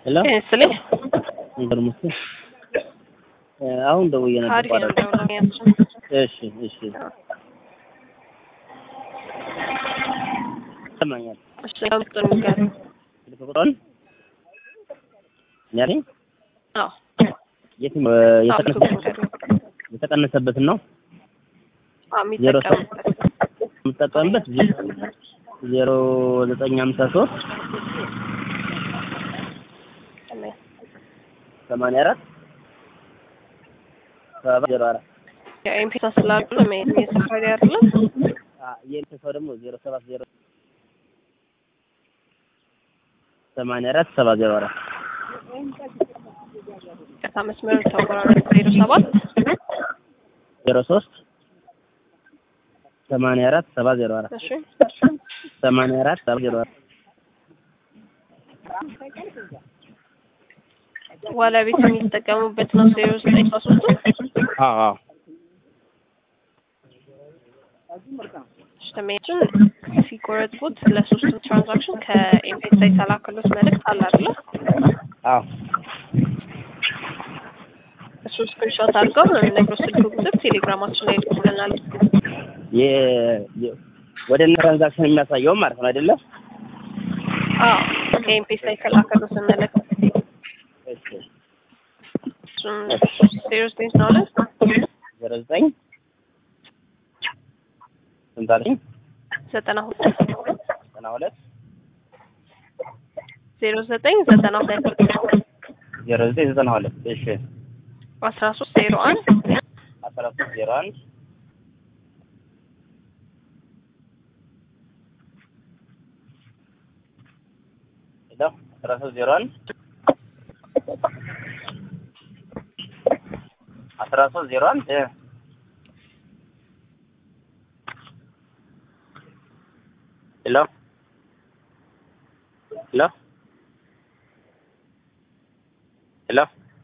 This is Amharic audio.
ሄሎ ስልክ እንደምስት አሁን ደውዬ ነበር። እሺ እሺ ሰማኛል። እሺ ያውጥን ጋር ቁጥሩን ያኔ አዎ የተቀነሰበትን ነው የሚጠቀምበት 0953 84 704 የኤምፒሳ ስላሉ የሰፋሪ አይደለም። የኤምፒሳው ደግሞ 070 84 704 ከታ መስመር ተቆራረጠ 07 03 84 704 እሺ 84 704 ዋላ ቤት የሚጠቀሙበት ነው 0953 አዎ ሽተሜችን ሲቆረጥቡት ለሶስቱ ትራንዛክሽን ከኤምፒኤስ የተላከሉት መልእክት አለ አይደል? አዎ እሱ ስክሪንሾት አድርገው ለነገሩ ስልክ ቁጥር ቴሌግራማችን ላይ ልኩልናል። ወደ ትራንዛክሽን የሚያሳየው ማለት ነው አይደለ? አዎ ከኤምፒኤስ የተላከሉት መልእክት እሺ 09 ነው አይደል? 09 እንታለኝ 92 92 0992 እሺ 1301 1301 ሄሎ 1301 1301 hello hello hello